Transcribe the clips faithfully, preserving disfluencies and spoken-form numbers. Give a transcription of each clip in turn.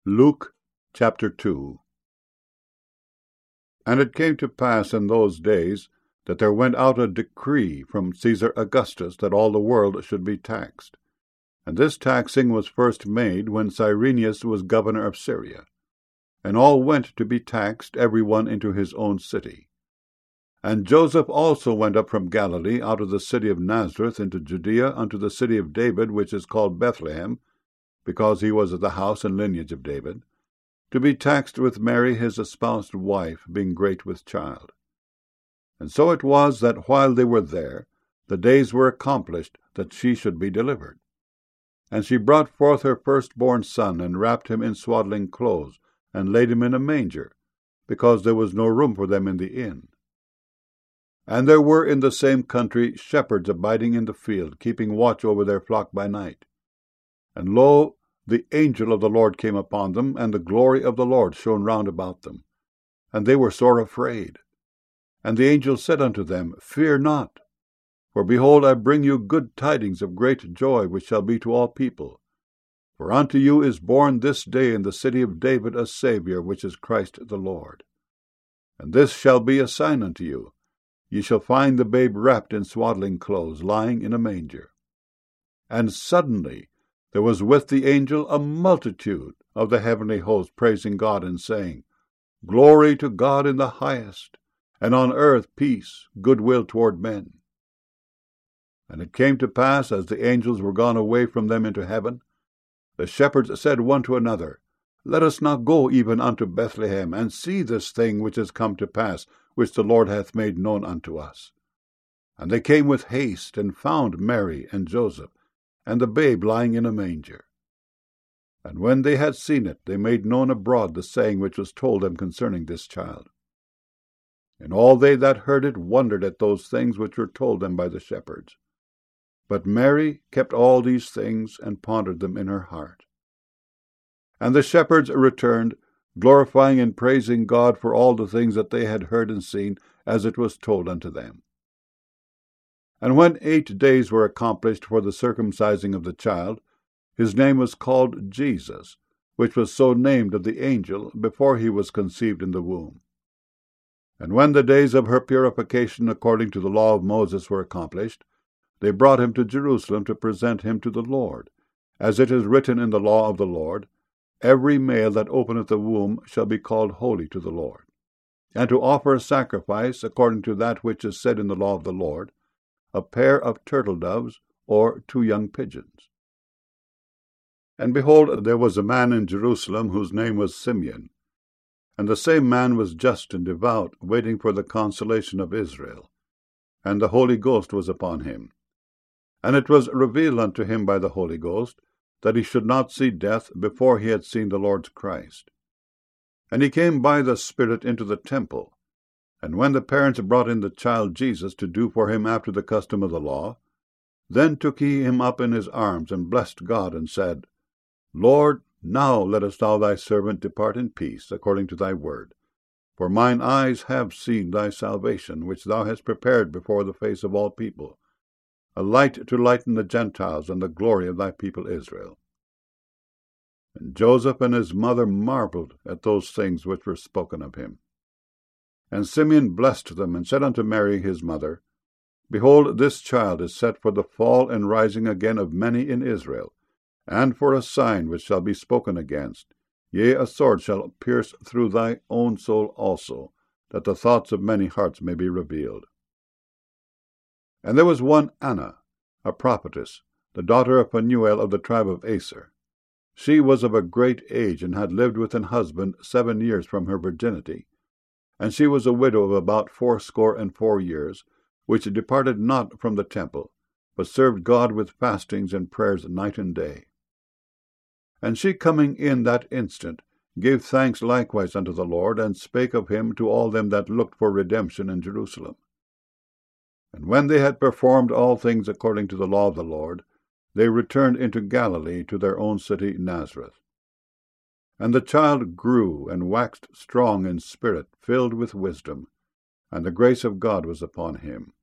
Luke chapter two. And it came to pass in those days that there went out a decree from Caesar Augustus that all the world should be taxed. And this taxing was first made when Cyrenius was governor of Syria. And all went to be taxed, every one into his own city. And Joseph also went up from Galilee out of the city of Nazareth into Judea unto the city of David, which is called Bethlehem, because he was of the house and lineage of David, to be taxed with Mary his espoused wife, being great with child. And so it was that while they were there, the days were accomplished that she should be delivered. And she brought forth her firstborn son, and wrapped him in swaddling clothes, and laid him in a manger, because there was no room for them in the inn. And there were in the same country shepherds abiding in the field, keeping watch over their flock by night. And lo, the angel of the Lord came upon them, and the glory of the Lord shone round about them. And they were sore afraid. And the angel said unto them, Fear not, for behold, I bring you good tidings of great joy, which shall be to all people. For unto you is born this day in the city of David a Saviour, which is Christ the Lord. And this shall be a sign unto you. Ye shall find the babe wrapped in swaddling clothes, lying in a manger. And suddenly there was with the angel a multitude of the heavenly host, praising God, and saying, Glory to God in the highest, and on earth peace, goodwill toward men. And it came to pass, as the angels were gone away from them into heaven, the shepherds said one to another, Let us now go even unto Bethlehem, and see this thing which is come to pass, which the Lord hath made known unto us. And they came with haste, and found Mary and Joseph, and the babe lying in a manger. And when they had seen it, they made known abroad the saying which was told them concerning this child. And all they that heard it wondered at those things which were told them by the shepherds. But Mary kept all these things, and pondered them in her heart. And the shepherds returned, glorifying and praising God for all the things that they had heard and seen, as it was told unto them. And when eight days were accomplished for the circumcising of the child, his name was called Jesus, which was so named of the angel before he was conceived in the womb. And when the days of her purification according to the law of Moses were accomplished, they brought him to Jerusalem to present him to the Lord, as it is written in the law of the Lord, Every male that openeth the womb shall be called holy to the Lord, and to offer a sacrifice according to that which is said in the law of the Lord, a pair of turtle doves, or two young pigeons. And behold, there was a man in Jerusalem whose name was Simeon, and the same man was just and devout, waiting for the consolation of Israel. And the Holy Ghost was upon him. And it was revealed unto him by the Holy Ghost, that he should not see death before he had seen the Lord's Christ. And he came by the Spirit into the temple. And when the parents brought in the child Jesus to do for him after the custom of the law, then took he him up in his arms, and blessed God, and said, Lord, now lettest thou thy servant depart in peace, according to thy word. For mine eyes have seen thy salvation, which thou hast prepared before the face of all people, a light to lighten the Gentiles, and the glory of thy people Israel. And Joseph and his mother marveled at those things which were spoken of him. And Simeon blessed them, and said unto Mary his mother, Behold, this child is set for the fall and rising again of many in Israel, and for a sign which shall be spoken against. Yea, a sword shall pierce through thy own soul also, that the thoughts of many hearts may be revealed. And there was one Anna, a prophetess, the daughter of Phanuel of the tribe of Aser. She was of a great age, and had lived with an husband seven years from her virginity. And she was a widow of about fourscore and four years, which departed not from the temple, but served God with fastings and prayers night and day. And she coming in that instant gave thanks likewise unto the Lord, and spake of him to all them that looked for redemption in Jerusalem. And when they had performed all things according to the law of the Lord, they returned into Galilee to their own city Nazareth. And the child grew and waxed strong in spirit, filled with wisdom, and the grace of God was upon him.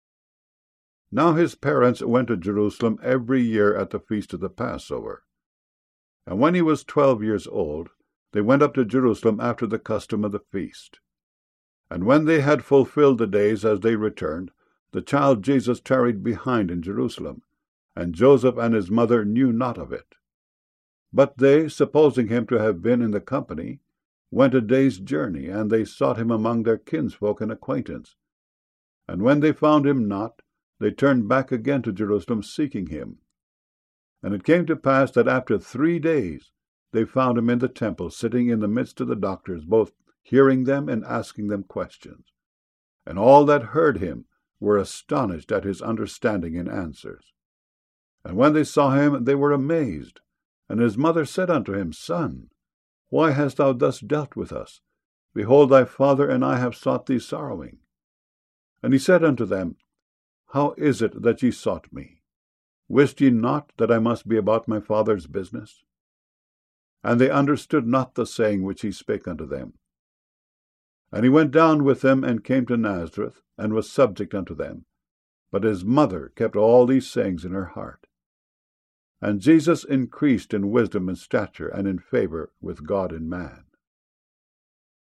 Now his parents went to Jerusalem every year at the feast of the Passover. And when he was twelve years old, they went up to Jerusalem after the custom of the feast. And when they had fulfilled the days as they returned, the child Jesus tarried behind in Jerusalem, and Joseph and his mother knew not of it. But they, supposing him to have been in the company, went a day's journey, and they sought him among their kinsfolk and acquaintance. And when they found him not, they turned back again to Jerusalem, seeking him. And it came to pass that after three days they found him in the temple, sitting in the midst of the doctors, both hearing them and asking them questions. And all that heard him were astonished at his understanding and answers. And when they saw him, they were amazed. And his mother said unto him, Son, why hast thou thus dealt with us? Behold, thy father and I have sought thee sorrowing. And he said unto them, How is it that ye sought me? Wist ye not that I must be about my father's business? And they understood not the saying which he spake unto them. And he went down with them, and came to Nazareth, and was subject unto them. But his mother kept all these sayings in her heart. And Jesus increased in wisdom and stature, and in favour with God and man.